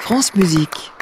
France Musique.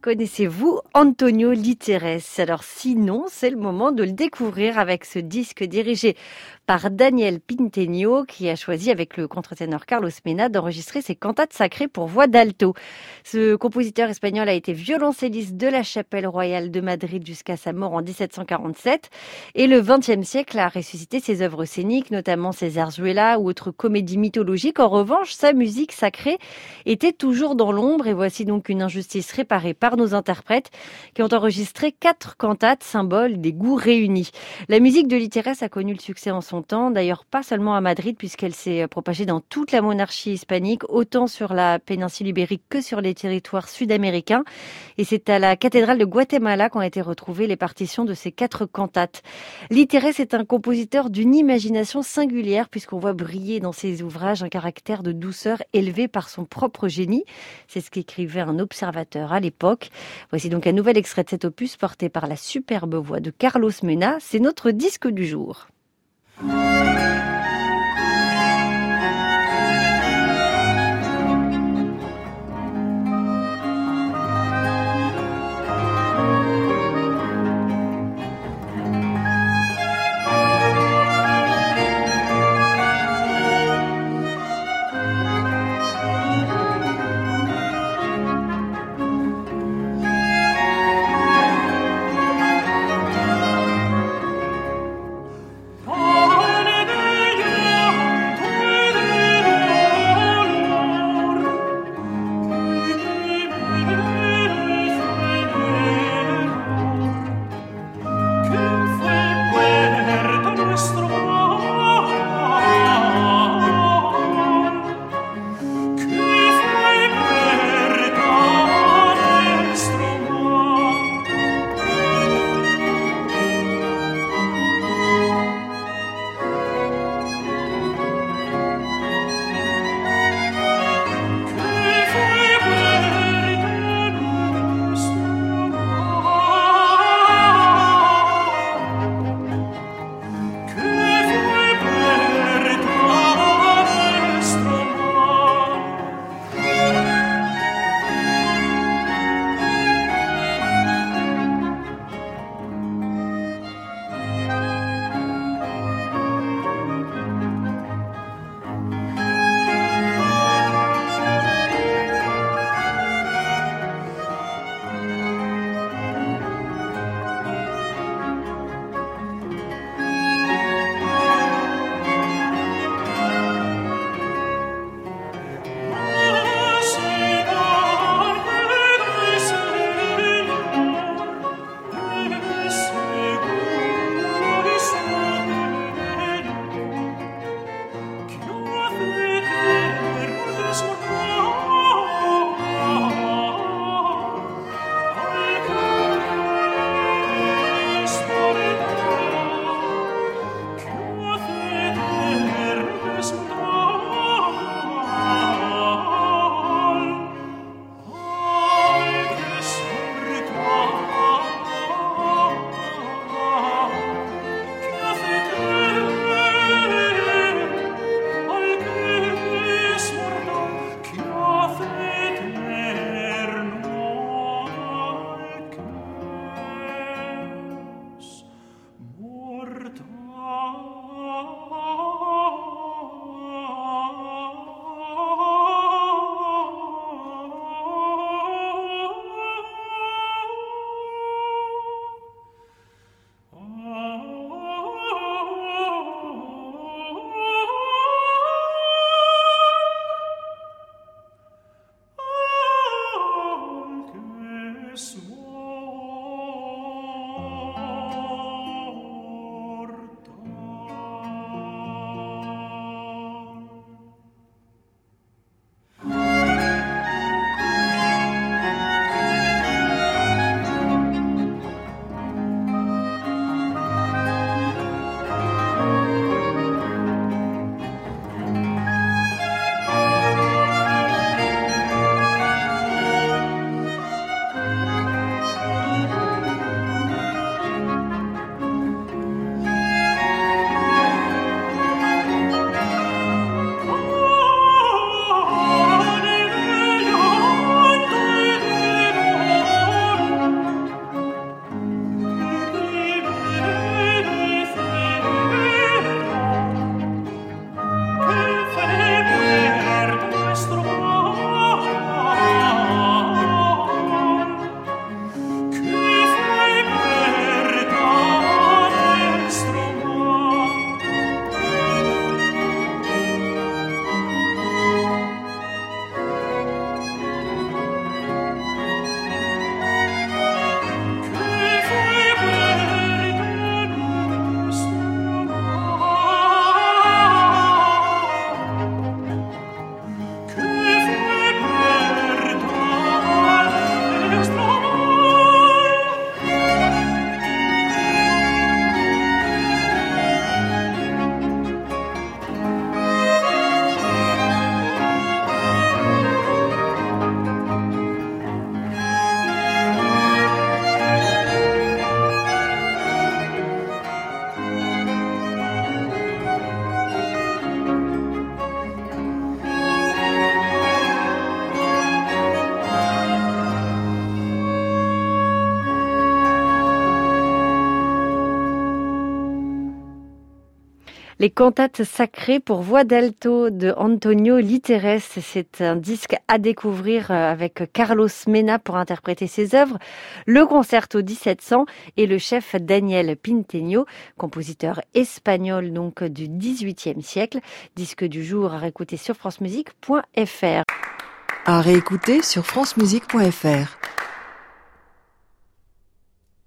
Connaissez-vous Antonio Literes? Alors sinon, c'est le moment de le découvrir avec ce disque dirigé par Daniel Pinteño qui a choisi avec le contre-ténor Carlos Mena d'enregistrer ses cantates sacrées pour voix d'alto. Ce compositeur espagnol a été violoncelliste de la Chapelle royale de Madrid jusqu'à sa mort en 1747 et le XXe siècle a ressuscité ses œuvres scéniques, notamment ses zarzuelas ou autres comédies mythologiques. En revanche, sa musique sacrée était toujours dans l'ombre et voici donc une injustice réparée par nos interprètes qui ont enregistré 4 cantates, symboles des goûts réunis. La musique de Literes a connu le succès en son temps, d'ailleurs pas seulement à Madrid puisqu'elle s'est propagée dans toute la monarchie hispanique, autant sur la péninsule ibérique que sur les territoires sud-américains. Et c'est à la cathédrale de Guatemala qu'ont été retrouvées les partitions de ces 4 cantates. Literes est un compositeur d'une imagination singulière puisqu'on voit briller dans ses ouvrages un caractère de douceur élevé par son propre génie. C'est ce qu'écrivait un observateur à l'époque. Voici donc un nouvel extrait de cet opus porté par la superbe voix de Carlos Mena. C'est notre disque du jour. Ohne Les cantates sacrées pour voix d'alto de Antonio Literes. C'est un disque à découvrir avec Carlos Mena pour interpréter ses œuvres, le concerto 1700 et le chef Daniel Pinteño, compositeur espagnol donc du XVIIIe siècle. Disque du jour à réécouter sur francemusique.fr. À réécouter sur francemusique.fr.